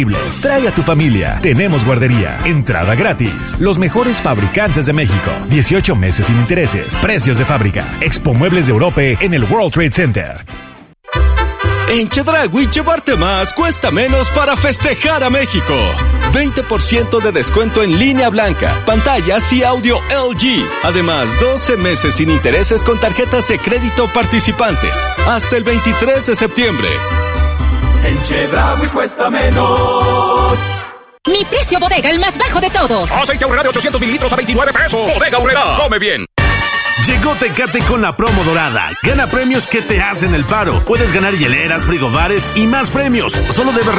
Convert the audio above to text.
Trae a tu familia. Tenemos guardería. Entrada gratis. Los mejores fabricantes de México. 18 meses sin intereses. Precios de fábrica. Expo Muebles de Europa en el World Trade Center. En Chedraui, llevarte más cuesta menos para festejar a México. 20% de descuento en línea blanca, pantallas y audio LG. Además, 12 meses sin intereses con tarjetas de crédito participantes. Hasta el 23 de septiembre. En Chedraui cuesta menos. Mi precio bodega, el más bajo de todos. Aceite Aurrera de 800 mililitros a 29 pesos. Bodega Aurrera. Come bien. Llegó Tecate con la promo dorada. Gana premios que te hacen el paro. Puedes ganar hieleras, frigobares y más premios. Solo debes